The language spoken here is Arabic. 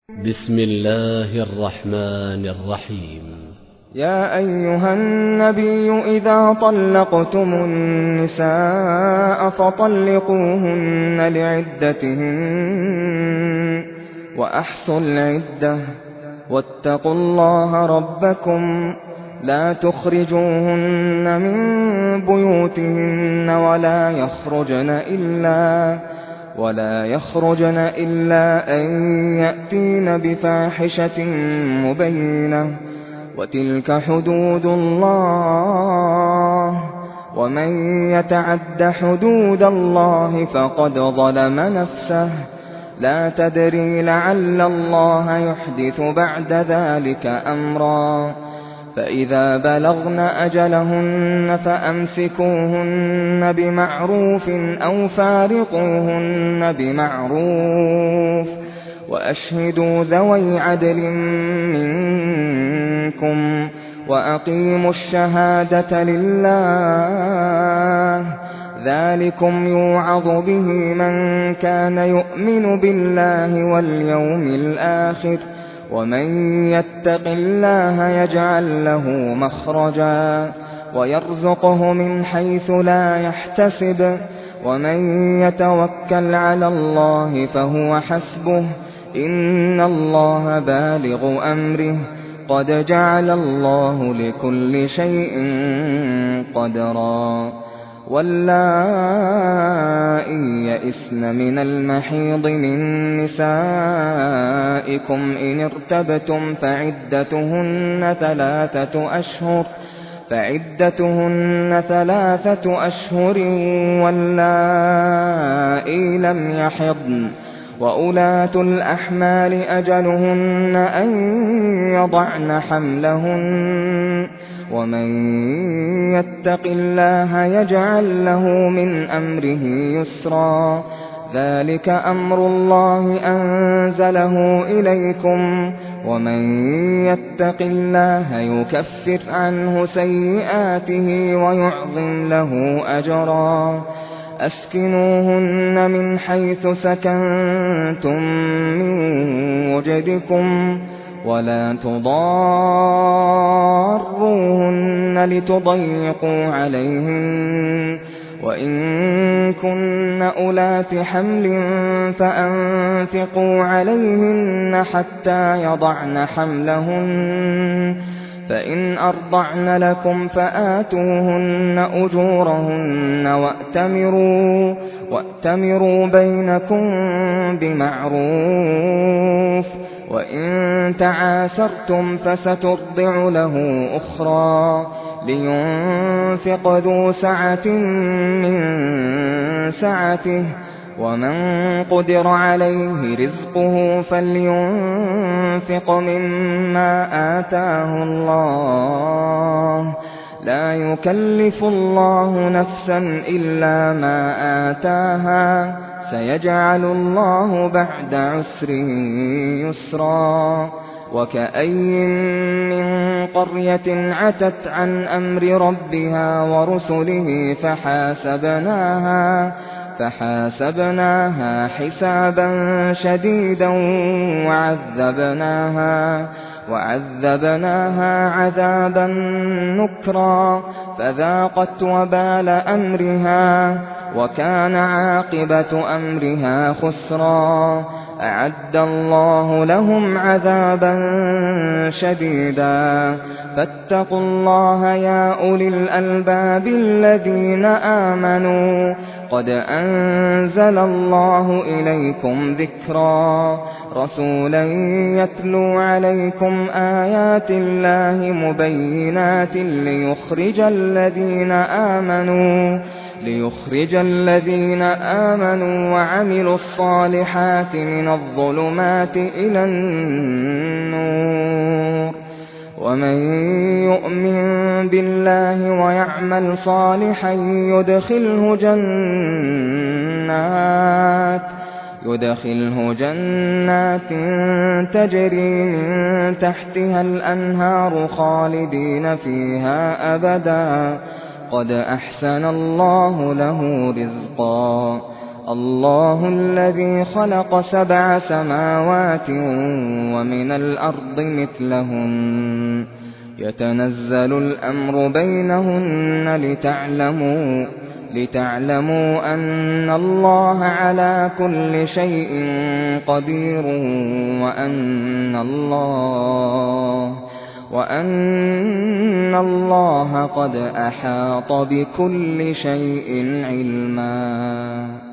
بسم الله الرحمن الرحيم. يا أيها النبي إذا طلقتم النساء فطلقوهن لعدتهن وأحصوا العدة واتقوا الله ربكم لا تخرجوهن من بيوتهن ولا يخرجن إلا أن يأتين بفاحشة مبينة وتلك حدود الله ومن يتعد حدود الله فقد ظلم نفسه لا تدري لعل الله يحدث بعد ذلك أمرا فإذا بلغن أجلهن فأمسكوهن بمعروف أو فارقوهن بمعروف وأشهدوا ذوي عدل منكم وأقيموا الشهادة لله ذلكم يوعظ به من كان يؤمن بالله واليوم الآخر ومن يتق الله يجعل له مخرجا ويرزقه من حيث لا يحتسب ومن يتوكل على الله فهو حسبه إن الله بالغ أمره قد جعل الله لكل شيء قدرا واللائي يئسن من المحيض من نسائكم إن ارتبتم فعدتهن 3 أشهر واللائي لم يحضن وأولاة الأحمال أجلهن أن يضعن حملهن ومن يتق الله يجعل له من أمره يسرا ذلك أمر الله أنزله إليكم ومن يتق الله يكفر عنه سيئاته ويعظم له أجرا أسكنوهن من حيث سكنتم من وجدكم ولا تضاروهن لتضيقوا عليهن وإن كن أولات حمل فأنفقوا عليهن حتى يضعن حملهن فإن أرضعن لكم فآتوهن أجورهن وأتمروا بينكم بمعروف وإن تعاسرتم فسترضع له أخرى لينفق ذو سعة من سعته ومن قدر عليه رزقه فلينفق مما آتاه الله لا يكلف الله نفسا إلا ما آتاها سيجعل الله بعد عسر يسرا وكأين من قرية عتت عن أمر ربها ورسله فحاسبناها حسابا شديدا وعذبناها عذابا نكرا فذاقت وبال أمرها وكان عاقبة أمرها خسرا أعد الله لهم عذابا شديدا فاتقوا الله يا أولي الألباب الذين آمنوا قد أنزل الله إليكم ذكرا رسولا يتلو عليكم آيات الله مبينات ليخرج الذين آمنوا وعملوا الصالحات من الظلمات إلى النور ومن يؤمن بالله ويعمل صالحا يدخله جنات تجري من تحتها الأنهار خالدين فيها أبدا قد أحسن الله له رزقا الله الذي خلق 7 سماوات ومن الأرض مثلهن يتنزل الأمر بينهن لتعلموا أن الله على كل شيء قدير وأن الله قد أحاط بكل شيء علما.